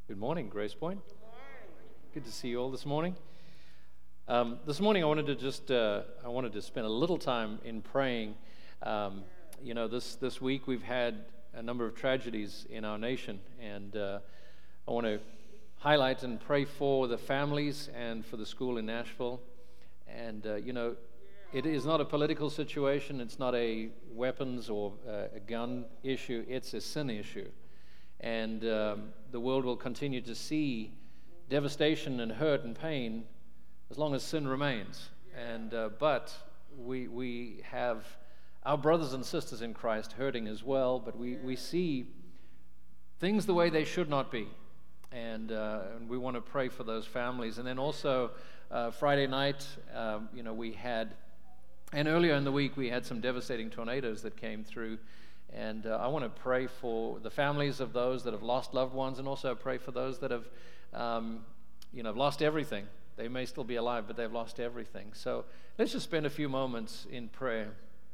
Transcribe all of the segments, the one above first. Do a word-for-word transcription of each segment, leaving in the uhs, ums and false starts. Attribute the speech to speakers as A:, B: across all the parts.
A: Good morning, Grace Point. Good to see you all this morning. Um, this morning, I wanted to just uh, I wanted to spend a little time in praying. Um, you know, this this week we've had a number of tragedies in our nation, and uh, I want to highlight and pray for the families and for the school in Nashville. And uh, you know, it is not a political situation. It's not a weapons or uh, a gun issue. It's a sin issue. And um, the world will continue to see devastation and hurt and pain as long as sin remains. And uh, but we we have our brothers and sisters in Christ hurting as well. But we we see things the way they should not be, and uh, and we want to pray for those families. And then also uh, Friday night, um, you know, we had, and earlier in the week we had some devastating tornadoes that came through. And uh, I want to pray for the families of those that have lost loved ones, and also pray for those that have, um, you know, lost everything. They may still be alive, but they've lost everything. So let's just spend a few moments in prayer.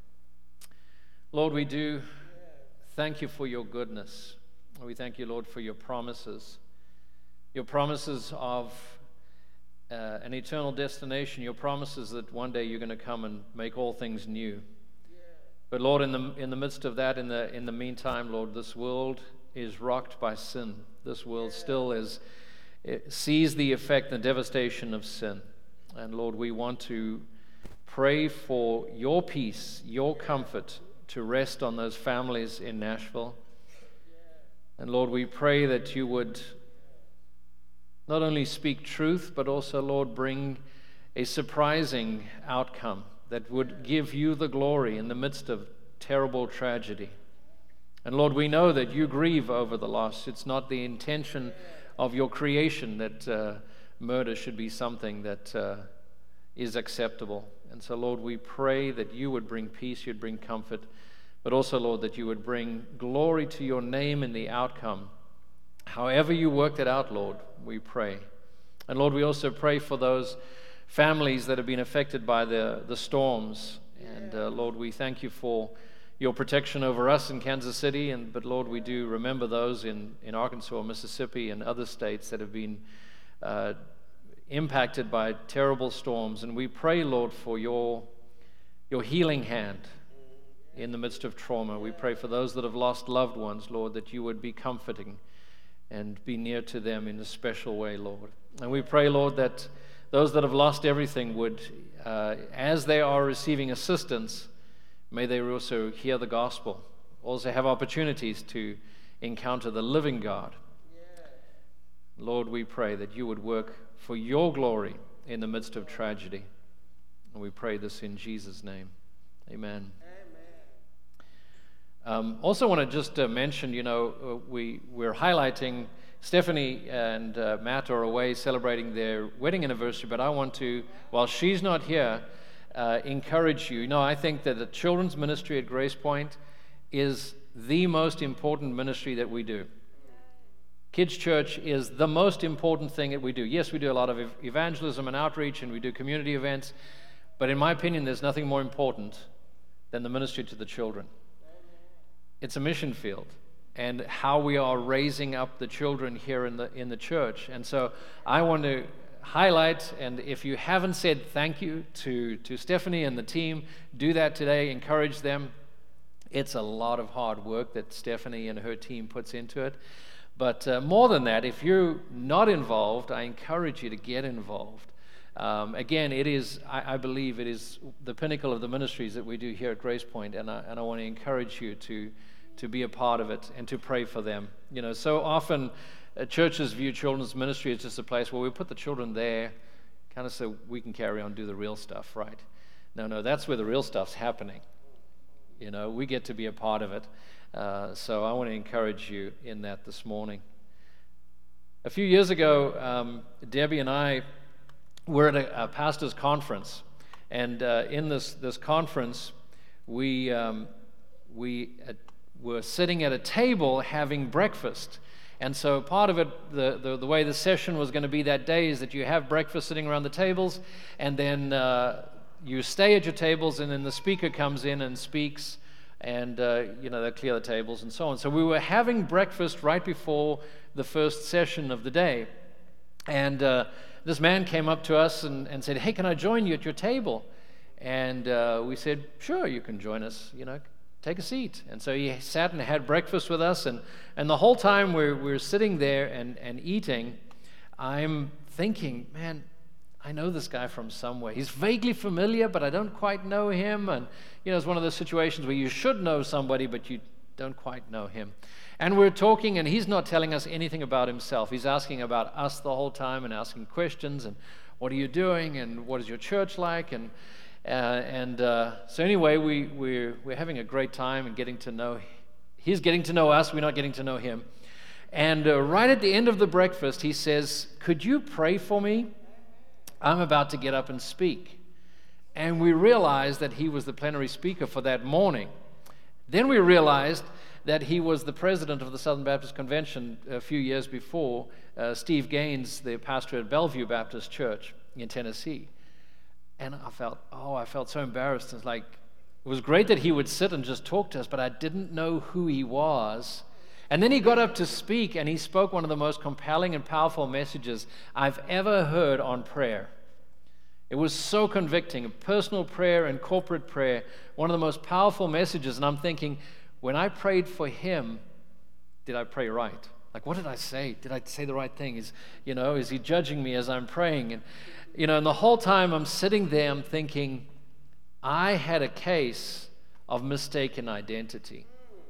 A: Lord, we do thank you for your goodness. We thank you, Lord, for your promises, your promises of uh, an eternal destination, your promises that one day you're going to come and make all things new. But Lord, in the in the midst of that, in the in the meantime, Lord, this world is rocked by sin. This world still is it sees the effect and devastation of sin. And Lord, we want to pray for your peace, your comfort to rest on those families in Nashville. And Lord, we pray that you would not only speak truth, but also, Lord, bring a surprising outcome that would give you the glory in the midst of terrible tragedy. And Lord, we know that you grieve over the loss. It's not the intention of your creation that uh, murder should be something that uh, is acceptable. And so, Lord, we pray that you would bring peace, you'd bring comfort, but also, Lord, that you would bring glory to your name in the outcome. However you worked it out, Lord, we pray. And Lord, we also pray for those families that have been affected by the, the storms. And uh, Lord, we thank you for your protection over us in Kansas City. And but Lord, we do remember those in, in Arkansas, Mississippi, and other states that have been uh, impacted by terrible storms. And we pray, Lord, for your, your healing hand in the midst of trauma. We pray for those that have lost loved ones, Lord, that you would be comforting and be near to them in a special way, Lord. And we pray, Lord, that those that have lost everything would, uh, as they are receiving assistance, may they also hear the gospel, also have opportunities to encounter the living God. Yeah. Lord, we pray that you would work for your glory in the midst of tragedy. And we pray this in Jesus' name. Amen. Amen. Um, also want to just uh, mention, you know, uh, we, we're highlighting Stephanie and uh, Matt are away celebrating their wedding anniversary, but I want to, while she's not here, uh, encourage you. You know, I think that the children's ministry at Grace Point is the most important ministry that we do. Kids Church is the most important thing that we do. Yes, we do a lot of ev- evangelism and outreach, and we do community events, but in my opinion, there's nothing more important than the ministry to the children. It's a mission field, and how we are raising up the children here in the in the church. And so I want to highlight, and if you haven't said thank you to, to Stephanie and the team, do that today, encourage them. It's a lot of hard work that Stephanie and her team puts into it. But uh, more than that, if you're not involved, I encourage you to get involved. Um, again, it is, I, I believe it is the pinnacle of the ministries that we do here at Grace Point, and I, and I want to encourage you to to be a part of it and to pray for them. You know, so often uh, churches view children's ministry as just a place where we put the children there kind of so we can carry on, do the real stuff, right? No, no, that's where the real stuff's happening. You know, we get to be a part of it. Uh, so I want to encourage you in that this morning. A few years ago, um, Debbie and I were at a, a pastor's conference, and uh, in this, this conference, we, um, we uh, were sitting at a table having breakfast. And so part of it, the, the, the way the session was going to be that day is that you have breakfast sitting around the tables, and then uh, you stay at your tables, and then the speaker comes in and speaks and uh, you know, they'll clear the tables and so on. So we were having breakfast right before the first session of the day, and uh, this man came up to us and, and said, "Hey, can I join you at your table?" And uh, we said, "Sure, you can join us, you know, take a seat." And so he sat and had breakfast with us, and, and the whole time we're, we're sitting there and, and eating, I'm thinking, man, I know this guy from somewhere. He's vaguely familiar, but I don't quite know him. And, you know, it's one of those situations where you should know somebody, but you don't quite know him. And we're talking, and he's not telling us anything about himself. He's asking about us the whole time and asking questions, and what are you doing, and what is your church like, and uh, and uh, so anyway, we we're we're having a great time and getting to know. He's getting to know us. We're not getting to know him. And uh, right at the end of the breakfast, he says, "Could you pray for me? I'm about to get up and speak." And we realized that he was the plenary speaker for that morning. Then we realized that he was the president of the Southern Baptist Convention a few years before, uh, Steve Gaines, the pastor at Bellevue Baptist Church in Tennessee. And I felt, oh, I felt so embarrassed. It's like, it was great that he would sit and just talk to us, but I didn't know who he was. And then he got up to speak, and he spoke one of the most compelling and powerful messages I've ever heard on prayer. It was so convicting, personal prayer and corporate prayer, one of the most powerful messages. And I'm thinking, when I prayed for him, did I pray right? Like, what did I say? Did I say the right thing? Is, you know, is he judging me as I'm praying? And, you know, and the whole time I'm sitting there, I'm thinking, I had a case of mistaken identity.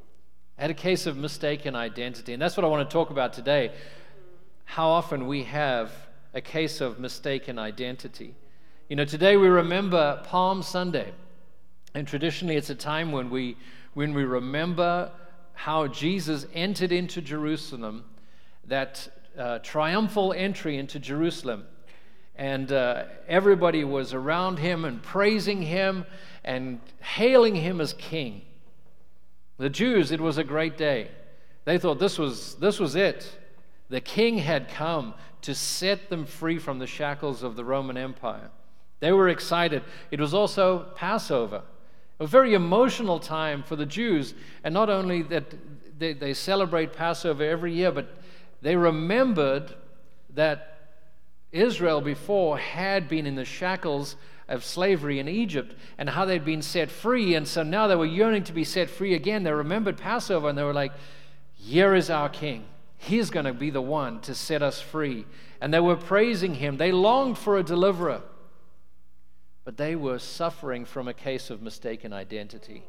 A: I had a case of mistaken identity. And that's what I want to talk about today. How often we have a case of mistaken identity. You know, today we remember Palm Sunday. And traditionally it's a time when we when we remember how Jesus entered into Jerusalem, that uh, triumphal entry into Jerusalem. And uh, everybody was around him and praising him and hailing him as king. The Jews, it was a great day. They thought this was this was it. The king had come to set them free from the shackles of the Roman Empire. They were excited. It was also Passover, a very emotional time for the Jews. And not only that they, they celebrate Passover every year, but they remembered that Israel before had been in the shackles of slavery in Egypt and how they'd been set free. And so now they were yearning to be set free again. They remembered Passover, and they were like, here is our king. He's going to be the one to set us free. And they were praising him. They longed for a deliverer. But they were suffering from a case of mistaken identity.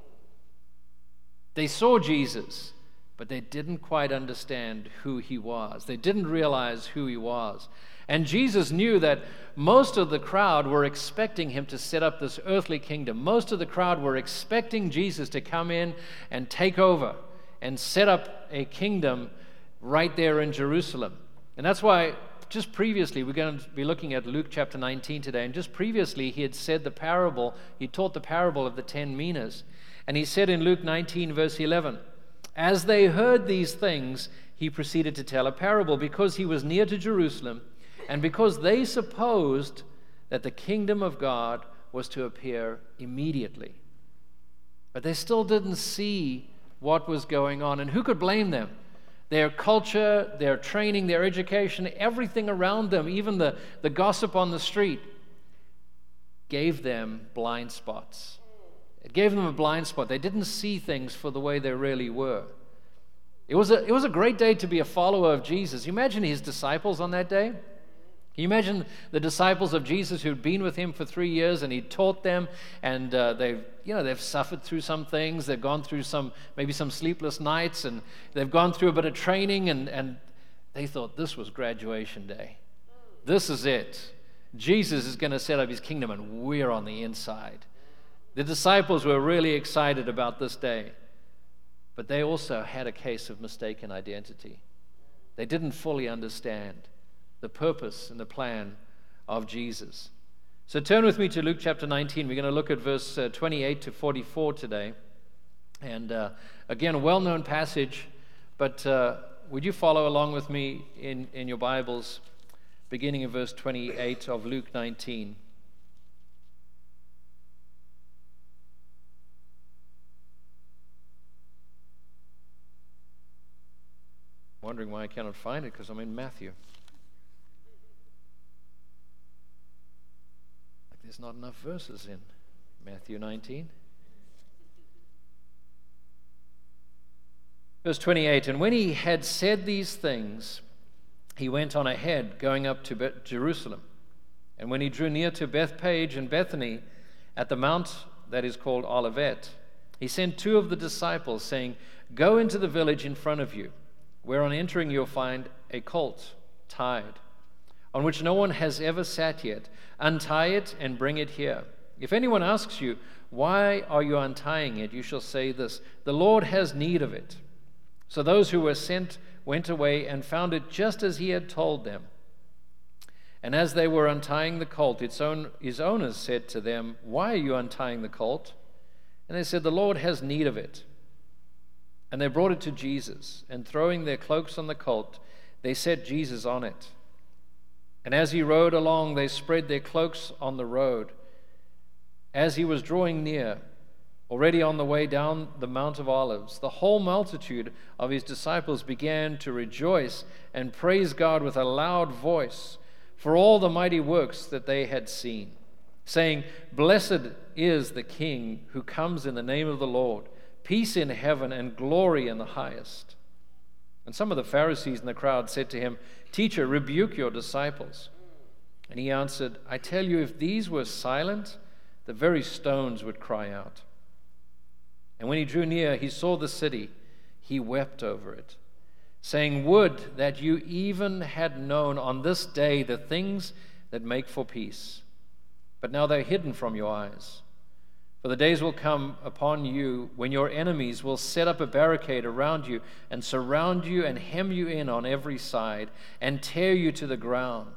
A: They saw Jesus, but they didn't quite understand who he was. They didn't realize who he was. And Jesus knew that most of the crowd were expecting him to set up this earthly kingdom. Most of the crowd were expecting Jesus to come in and take over and set up a kingdom right there in Jerusalem. And that's why just previously, we're going to be looking at Luke chapter nineteen today, and just previously he had said the parable, he taught the parable of the ten minas. And he said in Luke nineteen verse eleven, as they heard these things, he proceeded to tell a parable because he was near to Jerusalem, and because they supposed that the kingdom of God was to appear immediately. But they still didn't see what was going on, and who could blame them? Their culture, their training, their education, everything around them, even the, the gossip on the street, gave them blind spots. It gave them a blind spot. They didn't see things for the way they really were. It was a, it was a great day to be a follower of Jesus. You imagine his disciples on that day? Can you imagine the disciples of Jesus who'd been with him for three years and he taught them, and uh, they've, you know, they've suffered through some things. They've gone through some, maybe some sleepless nights, and they've gone through a bit of training, and, and they thought this was graduation day. This is it. Jesus is going to set up his kingdom, and we're on the inside. The disciples were really excited about this day, but they also had a case of mistaken identity. They didn't fully understand the purpose and the plan of Jesus. So turn with me to Luke chapter nineteen. We're going to look at verse uh, twenty-eight to forty-four today. And uh, again, a well-known passage, but uh, would you follow along with me in, in your Bibles, beginning in verse twenty-eight of Luke nineteen. wondering why I cannot find it because I'm in Matthew. Like there's not enough verses in Matthew nineteen. Verse twenty-eight, and when he had said these things, he went on ahead, going up to Be- Jerusalem. And when he drew near to Bethpage and Bethany, at the mount that is called Olivet, he sent two of the disciples, saying, go into the village in front of you, where on entering you'll find a colt tied, on which no one has ever sat yet. Untie it and bring it here. If anyone asks you, why are you untying it? You shall say this, the Lord has need of it. So those who were sent went away and found it just as he had told them. And as they were untying the colt, its own, his owners said to them, why are you untying the colt? And they said, the Lord has need of it. And they brought it to Jesus, and throwing their cloaks on the colt, they set Jesus on it. And as he rode along, they spread their cloaks on the road. As he was drawing near, already on the way down the Mount of Olives, the whole multitude of his disciples began to rejoice and praise God with a loud voice for all the mighty works that they had seen, saying, blessed is the King who comes in the name of the Lord, peace in heaven and glory in the highest. And some of the Pharisees in the crowd said to him, teacher, rebuke your disciples. And he answered, I tell you, if these were silent, the very stones would cry out. And when he drew near, he saw the city. He wept over it, saying, would that you even had known on this day the things that make for peace. But now they're hidden from your eyes. For the days will come upon you when your enemies will set up a barricade around you and surround you and hem you in on every side and tear you to the ground,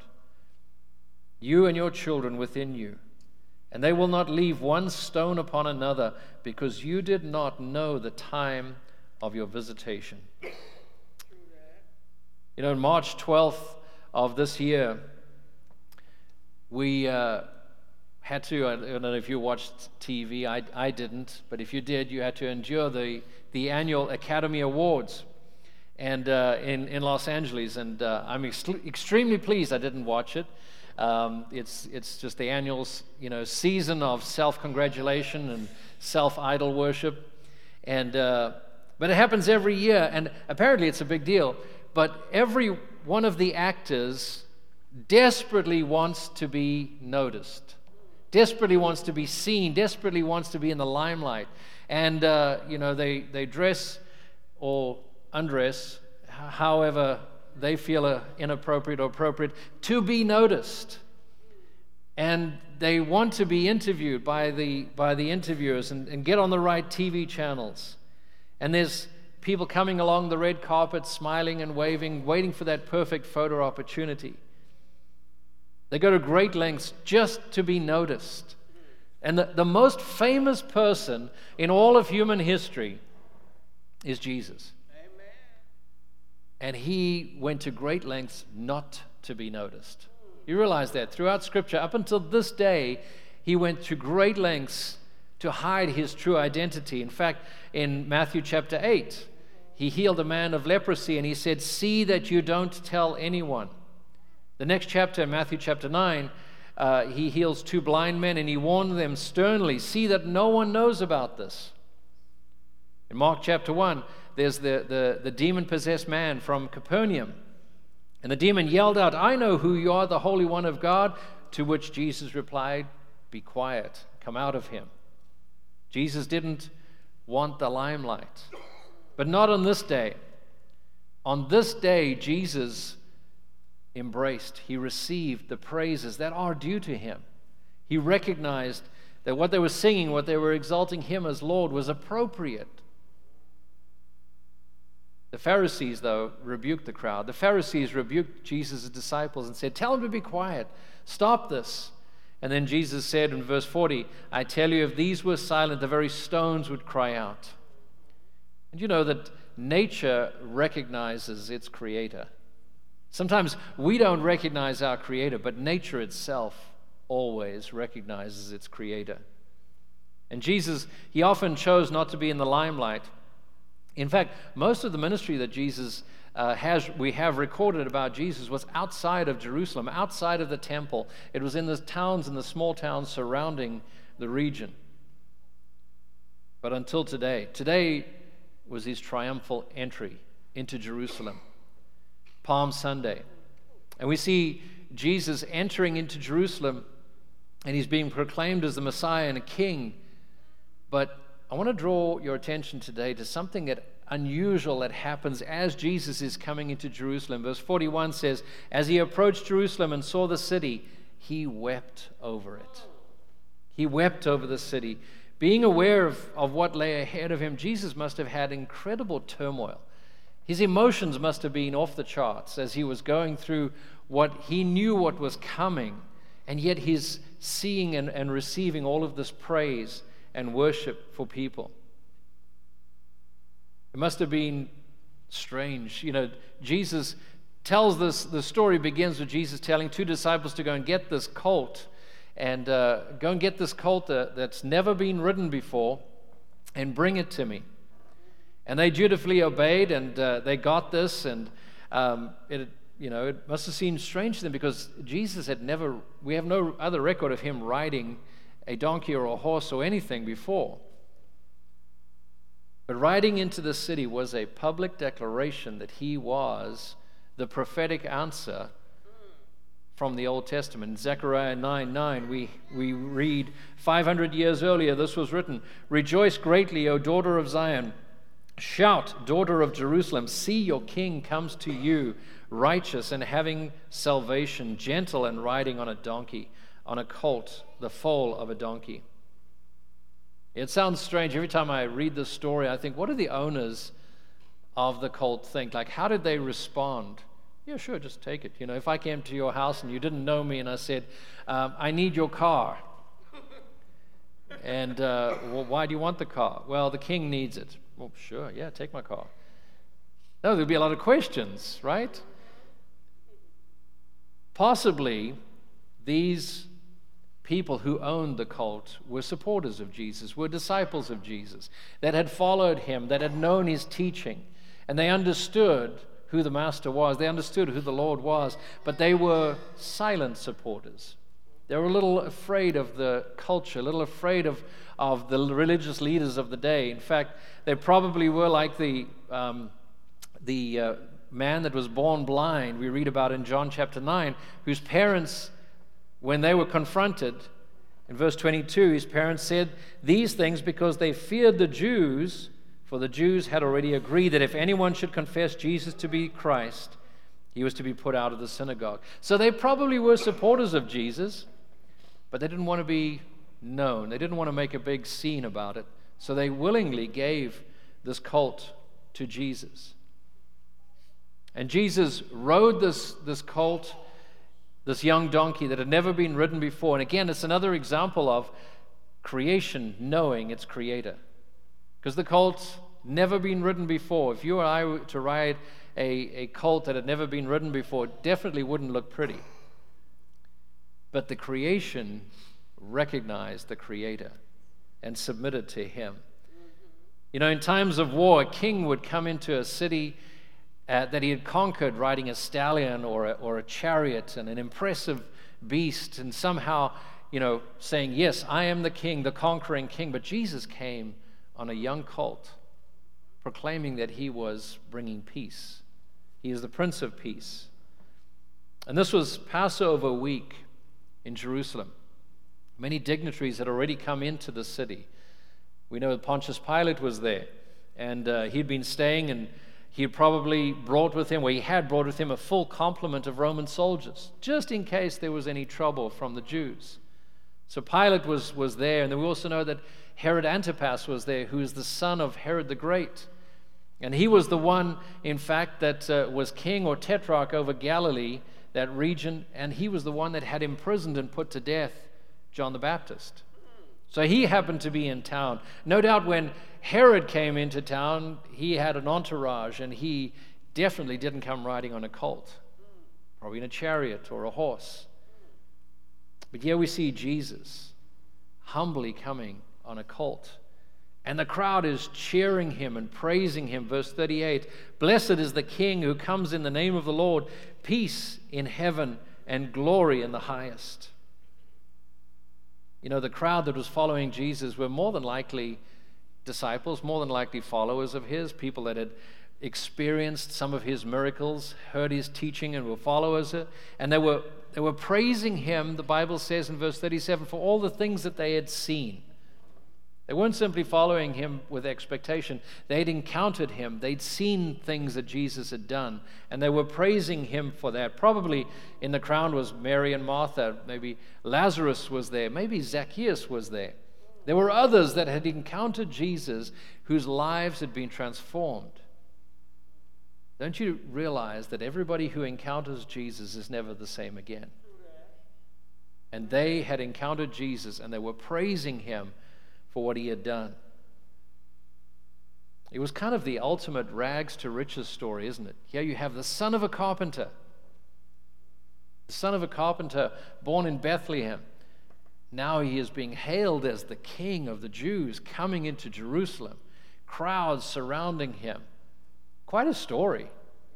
A: you and your children within you. And they will not leave one stone upon another, because you did not know the time of your visitation. You know, on March twelfth of this year, we uh, had to, I don't know if you watched T V, I, I didn't, but if you did, you had to endure the, the annual Academy Awards and uh, in, in Los Angeles. And uh, I'm ex- extremely pleased I didn't watch it. Um, it's it's just the annual, you know, season of self-congratulation and self-idol worship, and uh, but it happens every year, and apparently it's a big deal. But every one of the actors desperately wants to be noticed, desperately wants to be seen, desperately wants to be in the limelight, and uh, you know they they dress or undress, however they feel are inappropriate or appropriate, to be noticed. And they want to be interviewed by the by the interviewers and, and get on the right T V channels. And there's people coming along the red carpet, smiling and waving, waiting for that perfect photo opportunity. They go to great lengths just to be noticed. And the, the most famous person in all of human history is Jesus. And he went to great lengths not to be noticed. You realize that throughout Scripture, up until this day, he went to great lengths to hide his true identity. In fact, in Matthew chapter eight, he healed a man of leprosy, and he said, see that you don't tell anyone. The next chapter, in Matthew chapter nine, uh, he heals two blind men, and he warned them sternly, see that no one knows about this. In Mark chapter one, there's the, the, the demon-possessed man from Capernaum. And the demon yelled out, I know who you are, the Holy One of God. To which Jesus replied, be quiet, come out of him. Jesus didn't want the limelight. But not on this day. On this day, Jesus embraced, he received the praises that are due to him. He recognized that what they were singing, what they were exalting him as Lord, was appropriate. The Pharisees, though, rebuked the crowd. The Pharisees rebuked Jesus' disciples and said, tell them to be quiet. Stop this. And then Jesus said in verse forty, I tell you, if these were silent, the very stones would cry out. And you know that nature recognizes its creator. Sometimes we don't recognize our creator, but nature itself always recognizes its creator. And Jesus, he often chose not to be in the limelight. In fact, most of the ministry that Jesus uh, has we have recorded about Jesus was outside of Jerusalem, outside of the temple. It was in the towns and the small towns surrounding the region. But until today, today was his triumphal entry into Jerusalem, Palm Sunday. And we see Jesus entering into Jerusalem, and he's being proclaimed as the Messiah and a king. But I want to draw your attention today to something that unusual that happens as Jesus is coming into Jerusalem. Verse forty-one says, as he approached Jerusalem and saw the city, he wept over it. He wept over the city. Being aware of, of what lay ahead of him, Jesus must have had incredible turmoil. His emotions must have been off the charts as he was going through what he knew what was coming, and yet he's seeing and, and receiving all of this praise and worship for people. It must have been strange. You know, Jesus tells this, the story begins with Jesus telling two disciples to go and get this colt, and uh, go and get this colt that, that's never been ridden before, and bring it to me. And they dutifully obeyed, and uh, they got this, and um, it, you know, it must have seemed strange to them because Jesus had never, we have no other record of him riding a donkey or a horse or anything before. But riding into the city was a public declaration that he was the prophetic answer from the Old Testament. In Zechariah nine nine, we, we read, five hundred years earlier, this was written, rejoice greatly, O daughter of Zion. Shout, daughter of Jerusalem, see your king comes to you, righteous and having salvation, gentle and riding on a donkey, on a colt, the foal of a donkey. It sounds strange. Every time I read this story, I think, what do the owners of the colt think? Like, how did they respond? Yeah, sure, just take it. You know, if I came to your house and you didn't know me and I said, um, I need your car. And uh, well, why do you want the car? Well, the king needs it. Well, sure, yeah, take my car. No, there'd be a lot of questions, right? Possibly these people who owned the colt were supporters of Jesus, were disciples of Jesus, that had followed him, that had known his teaching, and they understood who the Master was. They understood who the Lord was, but they were silent supporters. They were a little afraid of the culture, a little afraid of, of the religious leaders of the day. In fact, they probably were like the, um, the uh, man that was born blind, we read about in John chapter nine, whose parents, when they were confronted, in verse twenty-two, his parents said these things because they feared the Jews, for the Jews had already agreed that if anyone should confess Jesus to be Christ, he was to be put out of the synagogue. So they probably were supporters of Jesus, but they didn't want to be known. They didn't want to make a big scene about it. So they willingly gave this colt to Jesus. And Jesus rode this, this colt, this young donkey that had never been ridden before. And again, it's another example of creation knowing its creator. Because the colt's never been ridden before. If you or I were to ride a, a colt that had never been ridden before, it definitely wouldn't look pretty. But the creation recognized the creator and submitted to him. You know, in times of war, a king would come into a city uh, that he had conquered riding a stallion or a, or a chariot and an impressive beast, and somehow, you know, saying, yes, I am the king, the conquering king. But Jesus came on a young colt, proclaiming that he was bringing peace. He is the Prince of Peace. And this was Passover week in Jerusalem. Many dignitaries had already come into the city. We know that Pontius Pilate was there, and uh, he'd been staying, and he had probably brought with him, or he had brought with him, a full complement of Roman soldiers, just in case there was any trouble from the Jews. So Pilate was, was there, and then we also know that Herod Antipas was there, who is the son of Herod the Great. And he was the one, in fact, that uh, was king or tetrarch over Galilee, that region, and he was the one that had imprisoned and put to death John the Baptist. So he happened to be in town. No doubt when Herod came into town, he had an entourage, and he definitely didn't come riding on a colt, probably in a chariot or a horse. But here we see Jesus humbly coming on a colt, And the crowd is cheering him and praising him. Verse thirty-eight, "Blessed is the King who comes in the name of the Lord, peace in heaven and glory in the highest." You know, the crowd that was following Jesus were more than likely disciples, more than likely followers of his, people that had experienced some of his miracles, heard his teaching, and were followers. And they were, they were praising him, the Bible says in verse thirty-seven, for all the things that they had seen. They weren't simply following him with expectation. They'd encountered him. They'd seen things that Jesus had done, and they were praising him for that. Probably in the crowd was Mary and Martha. Maybe Lazarus was there. Maybe Zacchaeus was there. There were others that had encountered Jesus whose lives had been transformed. Don't you realize that everybody who encounters Jesus is never the same again? And they had encountered Jesus, and they were praising him for what he had done. It was kind of the ultimate rags to riches story, isn't it? Here you have the son of a carpenter, the son of a carpenter born in Bethlehem. Now he is being hailed as the king of the Jews, coming into Jerusalem, crowds surrounding him. Quite a story.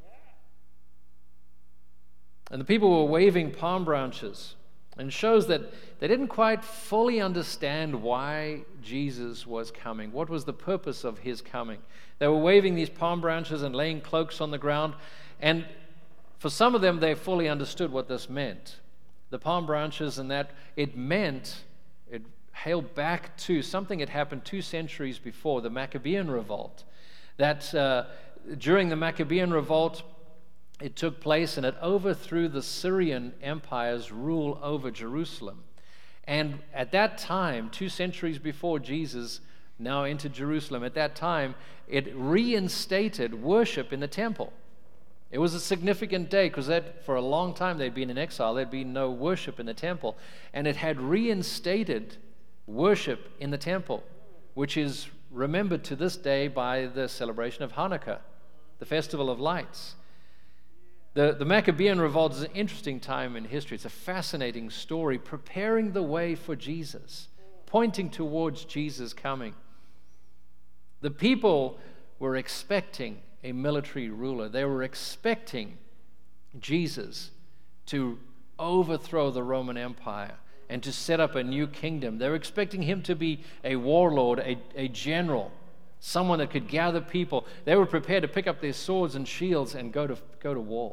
A: And the people were waving palm branches, and shows that they didn't quite fully understand why Jesus was coming. What was the purpose of his coming? They were waving these palm branches and laying cloaks on the ground, and for some of them, they fully understood what this meant. The palm branches and that, it meant, it hailed back to something that happened two centuries before, the Maccabean revolt. That uh, during the Maccabean revolt, it took place and it overthrew the Syrian Empire's rule over Jerusalem. And at that time, two centuries before Jesus now entered Jerusalem, at that time, it reinstated worship in the temple. It was a significant day because that for a long time they'd been in exile. There'd been no worship in the temple. And it had reinstated worship in the temple, which is remembered to this day by the celebration of Hanukkah, the Festival of Lights. The, the Maccabean revolt is an interesting time in history. It's a fascinating story, preparing the way for Jesus, pointing towards Jesus coming. The people were expecting a military ruler. They were expecting Jesus to overthrow the Roman Empire and to set up a new kingdom. They were expecting him to be a warlord, a, a general, someone that could gather people. They were prepared to pick up their swords and shields and go to go to war.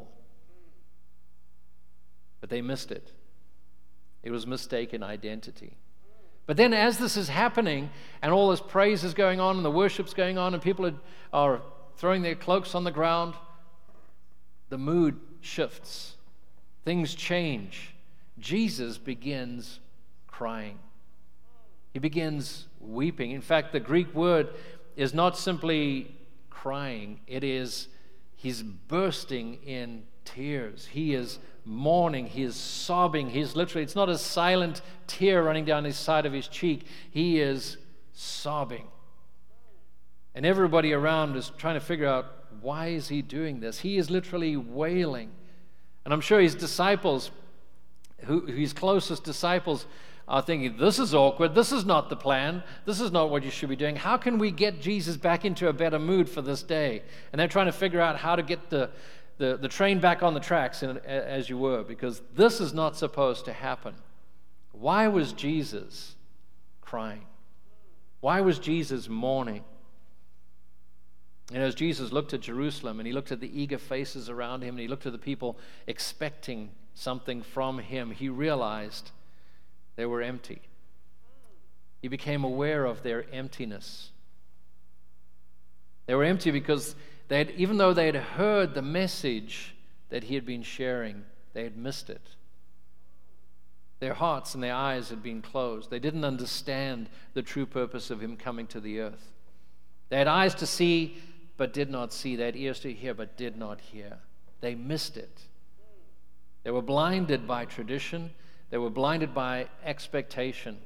A: But they missed it. It was mistaken identity. But then as this is happening and all this praise is going on and the worship's going on and people are, are throwing their cloaks on the ground, the mood shifts. Things change. Jesus begins crying. He begins weeping. In fact, the Greek word is not simply crying. It is, he's bursting in tears. He is mourning. He is sobbing. He's literally, it's not a silent tear running down his side of his cheek. He is sobbing. And everybody around is trying to figure out, why is he doing this? He is literally wailing. And I'm sure his disciples, who, his closest disciples, are thinking, this is awkward. This is not the plan. This is not what you should be doing. How can we get Jesus back into a better mood for this day? And they're trying to figure out how to get the, the, the train back on the tracks, in, as you were, because this is not supposed to happen. Why was Jesus crying? Why was Jesus mourning? And as Jesus looked at Jerusalem and he looked at the eager faces around him and he looked at the people expecting something from him, he realized they were empty. He became aware of their emptiness. They were empty because they had, even though they had heard the message that he had been sharing, they had missed it. Their hearts and their eyes had been closed. They didn't understand the true purpose of him coming to the earth. They had eyes to see, but did not see. They had ears to hear, but did not hear. They missed it. They were blinded by tradition. They were blinded by expectation.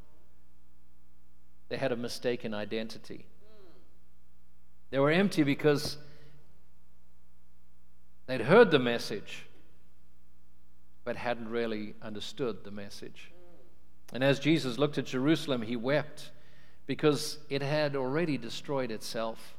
A: They had a mistaken identity. They were empty because they'd heard the message, but hadn't really understood the message. And as Jesus looked at Jerusalem, he wept because it had already destroyed itself.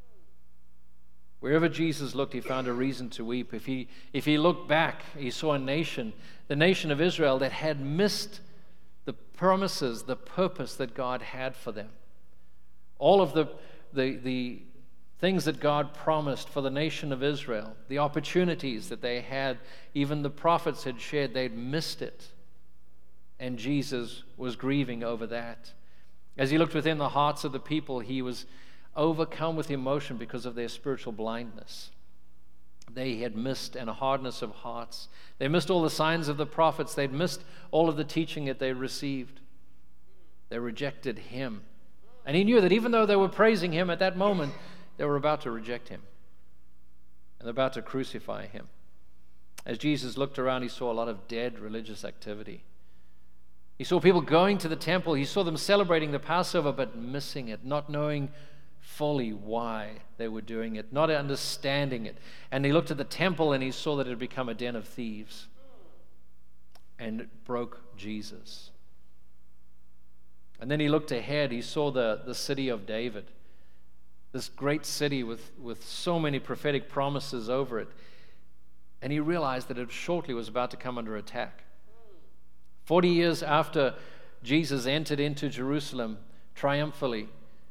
A: Wherever Jesus looked, he found a reason to weep. If he, if he looked back, he saw a nation, the nation of Israel, that had missed the promises, the purpose that God had for them. All of the, the, the things that God promised for the nation of Israel, the opportunities that they had, even the prophets had shared, they'd missed it. And Jesus was grieving over that. As he looked within the hearts of the people, he was overcome with emotion because of their spiritual blindness. They had missed, and a hardness of hearts. They missed all the signs of the prophets. They'd missed all of the teaching that they received. They rejected him. And he knew that even though they were praising him at that moment, they were about to reject him. And about to crucify him. As Jesus looked around, he saw a lot of dead religious activity. He saw people going to the temple. He saw them celebrating the Passover, but missing it, not knowing fully why they were doing it, not understanding it. And he looked at the temple and he saw that it had become a den of thieves. And it broke Jesus. And then he looked ahead. He saw the, the city of David, this great city with, with so many prophetic promises over it. And he realized that it shortly was about to come under attack. Forty years after Jesus entered into Jerusalem triumphantly,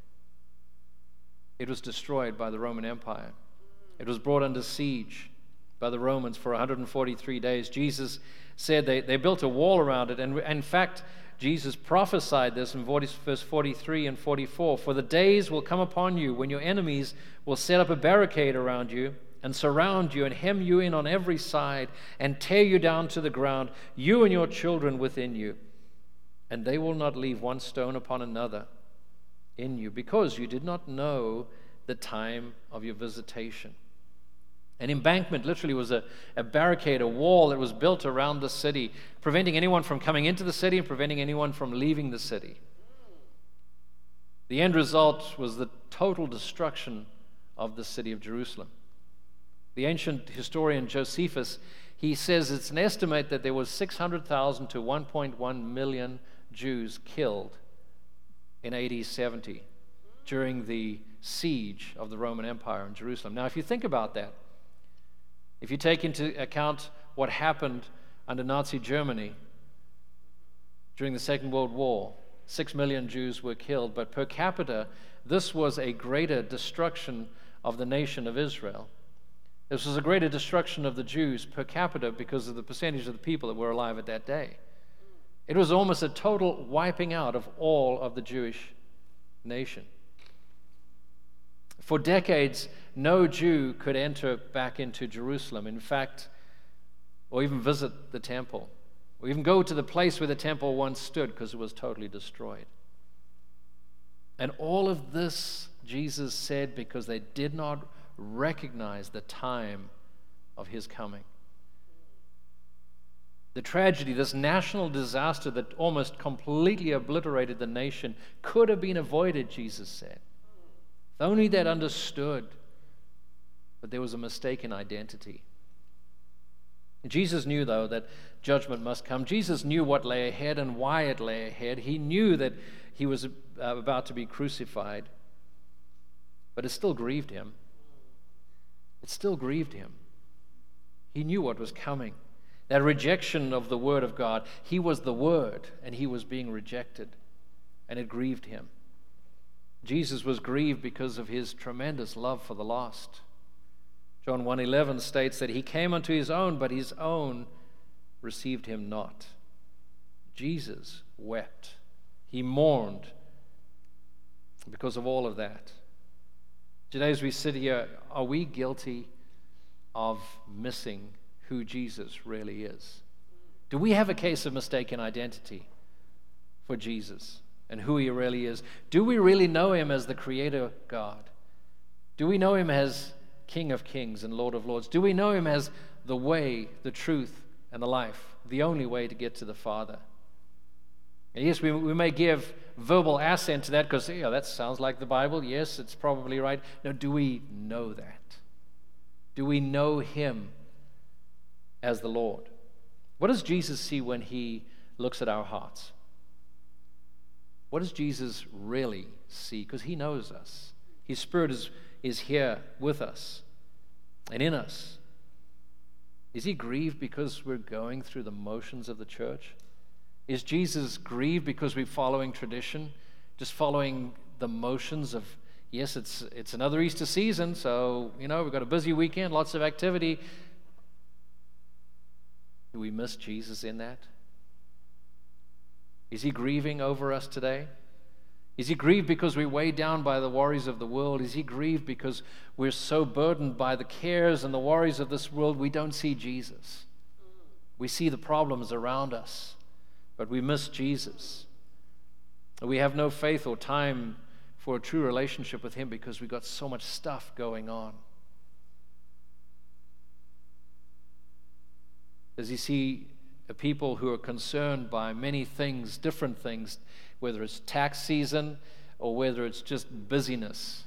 A: it was destroyed by the Roman Empire. It was brought under siege by the Romans for one hundred forty-three days. Jesus said they, they built a wall around it. And in fact, Jesus prophesied this in verse forty-three and forty-four. For the days will come upon you when your enemies will set up a barricade around you and surround you and hem you in on every side and tear you down to the ground, you and your children within you. And they will not leave one stone upon another in you, because you did not know the time of your visitation. An embankment literally was a, a barricade, a wall that was built around the city, preventing anyone from coming into the city and preventing anyone from leaving the city. The end result was the total destruction of the city of Jerusalem. The ancient historian Josephus, he says it's an estimate that there was six hundred thousand to one point one million Jews killed in A D seventy during the siege of the Roman Empire in Jerusalem. Now, if you think about that, if you take into account what happened under Nazi Germany during the Second World War, six million Jews were killed, but per capita, this was a greater destruction of the nation of Israel. This was a greater destruction of the Jews per capita because of the percentage of the people that were alive at that day. It was almost a total wiping out of all of the Jewish nation. For decades, no Jew could enter back into Jerusalem, in fact, or even visit the temple, or even go to the place where the temple once stood, because it was totally destroyed. And all of this, Jesus said, because they did not recognize the time of his coming. The tragedy, this national disaster that almost completely obliterated the nation, could have been avoided, Jesus said. If only they'd understood. But there was a mistaken identity. Jesus knew, though, that judgment must come. Jesus knew what lay ahead and why it lay ahead. He knew that he was about to be crucified. But it still grieved him. It still grieved him. He knew what was coming. That rejection of the Word of God. He was the Word, and he was being rejected. And it grieved him. Jesus was grieved because of his tremendous love for the lost. John one eleven states that he came unto his own, but his own received him not. Jesus wept. He mourned because of all of that. Today, as we sit here, are we guilty of missing who Jesus really is? Do we have a case of mistaken identity for Jesus and who he really is? Do we really know him as the Creator God? Do we know him as King of Kings and Lord of Lords? Do we know him as the way, the truth, and the life, the only way to get to the Father? And yes, we, we may give verbal assent to that because, you know, that sounds like the Bible. Yes, it's probably right. No, do we know that? Do we know him as the Lord? What does Jesus see when he looks at our hearts? What does Jesus really see? Because he knows us. His Spirit is, is here with us and in us. Is he grieved because we're going through the motions of the church? Is Jesus grieved because we're following tradition, just following the motions of, yes, it's it's another Easter season, so, you know, we've got a busy weekend, lots of activity. Do we miss Jesus in that? Is he grieving over us today? Is he grieved because we're weighed down by the worries of the world? Is he grieved because we're so burdened by the cares and the worries of this world we don't see Jesus? We see the problems around us, but we miss Jesus. We have no faith or time for a true relationship with him because we've got so much stuff going on. Does he see a people who are concerned by many things, different things, whether it's tax season or whether it's just busyness?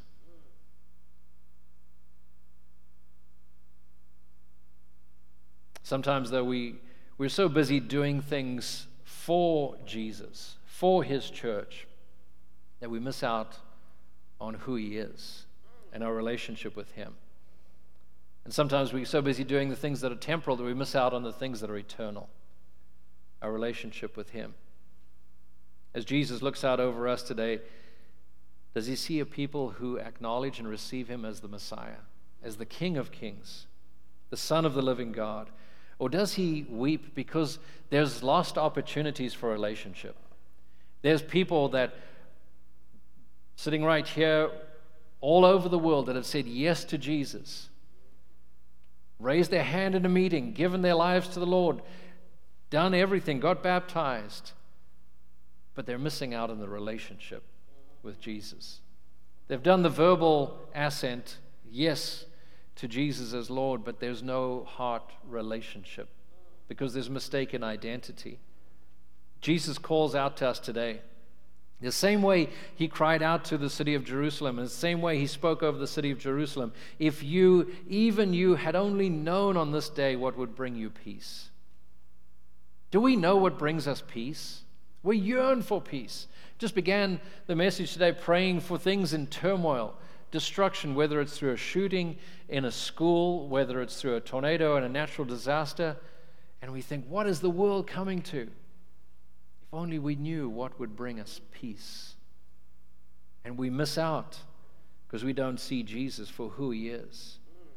A: Sometimes, though, we, we're so busy doing things for Jesus, for his church, that we miss out on who he is and our relationship with him. And sometimes we're so busy doing the things that are temporal that we miss out on the things that are eternal, our relationship with him. As Jesus looks out over us today, does he see a people who acknowledge and receive him as the Messiah, as the King of Kings, the Son of the living God? Or does he weep because there's lost opportunities for relationship? There's people that sitting right here all over the world that have said yes to Jesus, raised their hand in a meeting, given their lives to the Lord, done everything, got baptized, but they're missing out on the relationship with Jesus. They've done the verbal assent, yes, to Jesus as Lord, but there's no heart relationship because there's mistaken identity. Jesus calls out to us today. The same way he cried out to the city of Jerusalem, and the same way he spoke over the city of Jerusalem, if you, even you, had only known on this day what would bring you peace. Do we know what brings us peace? We yearn for peace. Just began the message today praying for things in turmoil, destruction, whether it's through a shooting in a school, whether it's through a tornado and a natural disaster, and we think, what is the world coming to? If only we knew what would bring us peace. And we miss out because we don't see Jesus for who he is.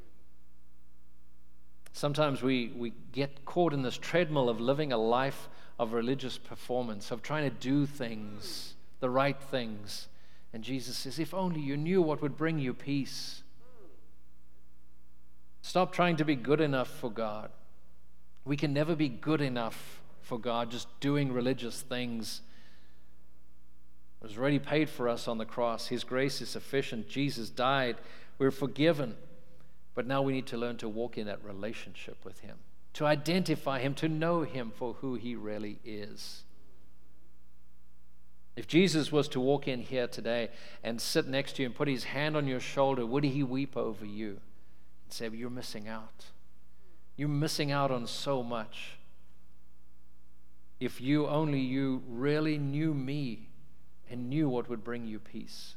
A: Sometimes we, we get caught in this treadmill of living a life of religious performance, of trying to do things, the right things. And Jesus says, if only you knew what would bring you peace. Stop trying to be good enough for God. We can never be good enough for God, just doing religious things. It was already paid for us on the cross. His grace is sufficient. Jesus died. We're forgiven. But now we need to learn to walk in that relationship with him, to identify him, to know him for who he really is. If Jesus was to walk in here today and sit next to you and put his hand on your shoulder, would he weep over you and say, you're missing out. You're missing out on so much. If you only you really knew me and knew what would bring you peace.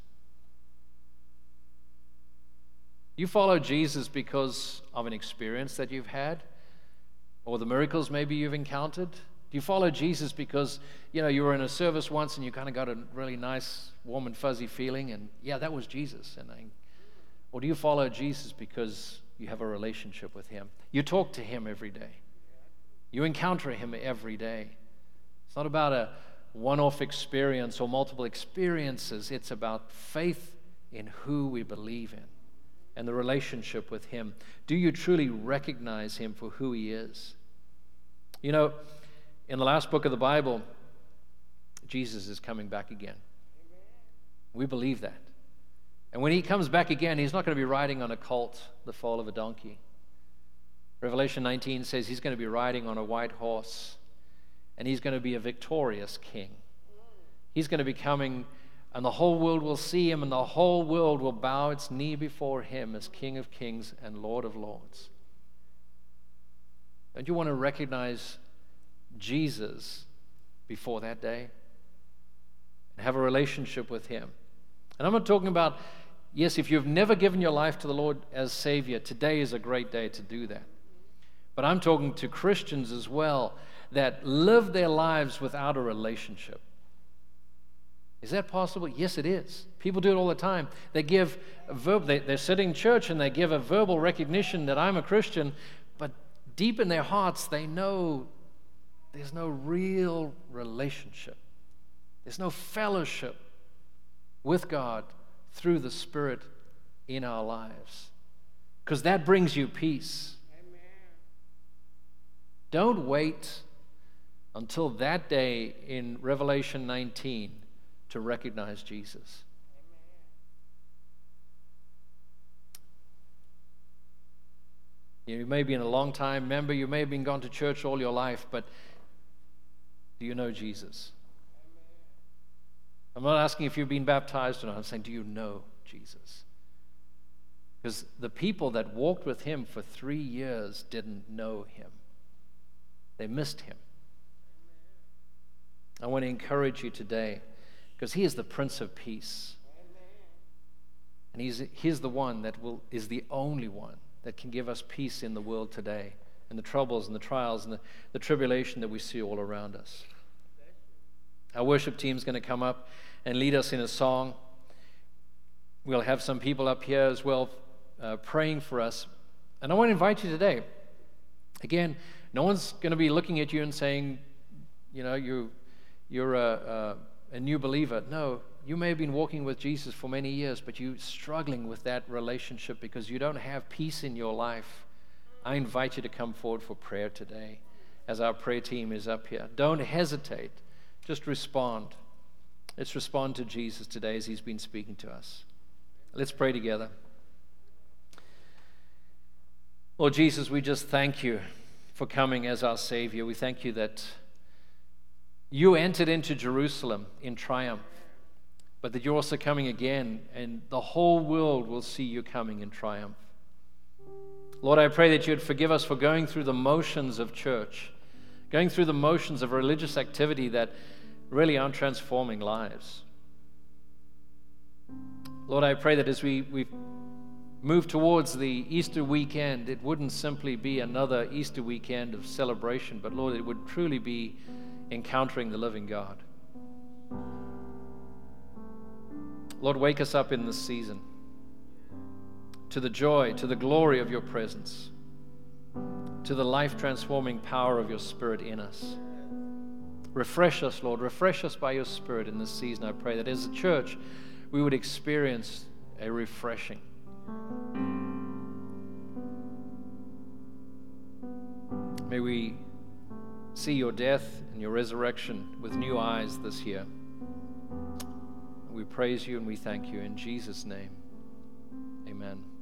A: You follow Jesus because of an experience that you've had or the miracles maybe you've encountered. Do you follow Jesus because, you know, you were in a service once and you kind of got a really nice, warm and fuzzy feeling and, yeah, that was Jesus. And I, or do you follow Jesus because you have a relationship with him? You talk to him every day. You encounter him every day. It's not about a one-off experience or multiple experiences. It's about faith in who we believe in and the relationship with him. Do you truly recognize him for who he is? You know, in the last book of the Bible, Jesus is coming back again. We believe that. And when he comes back again, he's not going to be riding on a colt, the foal of a donkey. Revelation nineteen says he's going to be riding on a white horse. And he's going to be a victorious king. He's going to be coming, and the whole world will see him, and the whole world will bow its knee before him as King of Kings and Lord of Lords. Don't you want to recognize Jesus before that day? and have a relationship with Him. And I'm not talking about, yes, if you've never given your life to the Lord as Savior, today is a great day to do that. But I'm talking to Christians as well that live their lives without a relationship. Is that possible? Yes, it is. People do it all the time. They give a verb, they, they're sitting in church and they give a verbal recognition that I'm a Christian, but deep in their hearts, they know there's no real relationship. There's no fellowship with God through the Spirit in our lives. Because that brings you peace. Amen. Don't wait until that day in Revelation nineteen to recognize Jesus. Amen. You may be in a long time member, you may have been gone to church all your life, but do you know Jesus? I'm not asking if you've been baptized or not. I'm saying, do you know Jesus? Because the people that walked with Him for three years didn't know Him. They missed Him. I want to encourage you today, because He is the Prince of Peace. And He's, he's the one that will is the only one that can give us peace in the world today, and the troubles and the trials and the, the tribulation that we see all around us. Our worship team is going to come up and lead us in a song. We'll have some people up here as well uh, praying for us. And I want to invite you today. Again, no one's going to be looking at you and saying, you know, you, you're a, a, a new believer. No, you may have been walking with Jesus for many years, but you're struggling with that relationship because you don't have peace in your life. I invite you to come forward for prayer today as our prayer team is up here. Don't hesitate. Just respond. Let's respond to Jesus today as He's been speaking to us. Let's pray together. Lord Jesus, we just thank You for coming as our Savior. We thank You that You entered into Jerusalem in triumph, but that You're also coming again, and the whole world will see You coming in triumph. Lord, I pray that You'd forgive us for going through the motions of church, going through the motions of religious activity that really aren't transforming lives. Lord, I pray that as we, we move towards the Easter weekend, it wouldn't simply be another Easter weekend of celebration, but Lord, it would truly be encountering the living God. Lord, wake us up in this season to the joy, to the glory of Your presence, to the life-transforming power of Your Spirit in us. Refresh us, Lord. Refresh us by Your Spirit in this season. I pray that as a church, we would experience a refreshing. May we see Your death and Your resurrection with new eyes this year. We praise You and we thank You in Jesus' name. Amen.